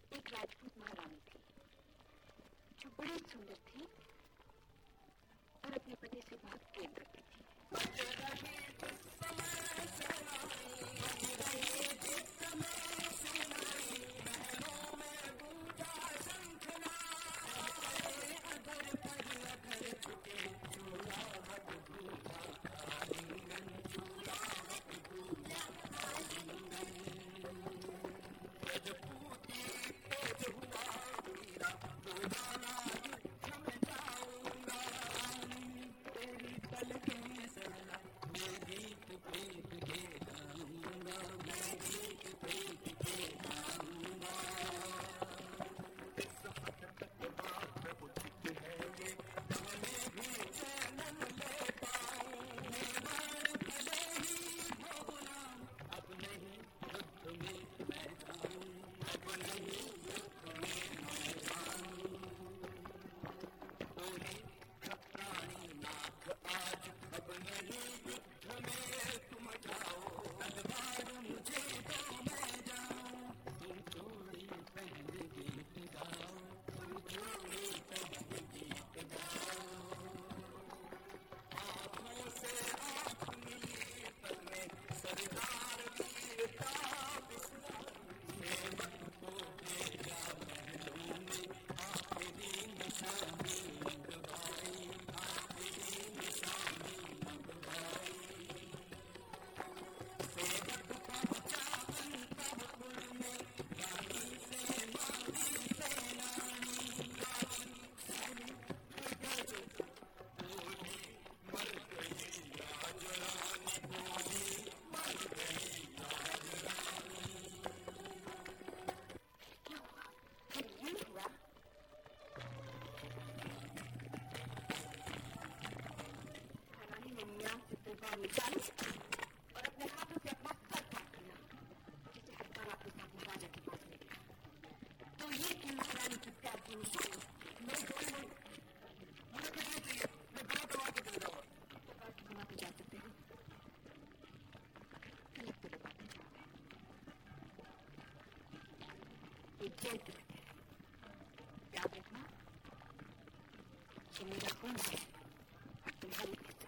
एक राजपूत महारानी थी जो बड़ी सुंदर थी और अपने पति से बहुत प्रेम करती थी। और अपने हाथों से अपना सर काट लिया, जिसे हड़काना अपने साथ राजा के पास ले गया। तो ये कि महारानी की प्यार की निशानी मैं कोई नहीं, मुझे कुछ नहीं चाहिए, मैं बात दबा के चले जाऊंगा। तो बात दबा के जा सकते हैं, तिलक तो दबा के जाओगे, एक जेल तिलक है, याद रखना, ये मेरा खून है और तुम्हारी